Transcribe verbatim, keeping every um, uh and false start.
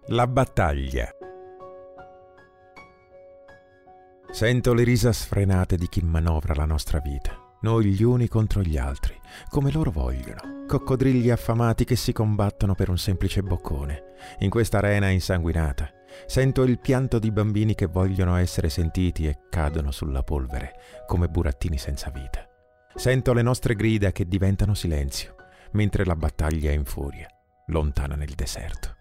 La battaglia. Sento le risa sfrenate di chi manovra la nostra vita, noi gli uni contro gli altri, come loro vogliono, coccodrilli affamati che si combattono per un semplice boccone, in questa arena insanguinata. Sento il pianto di bambini che vogliono essere sentiti e cadono sulla polvere, come burattini senza vita. Sento le nostre grida che diventano silenzio, mentre la battaglia infuria, lontana nel deserto.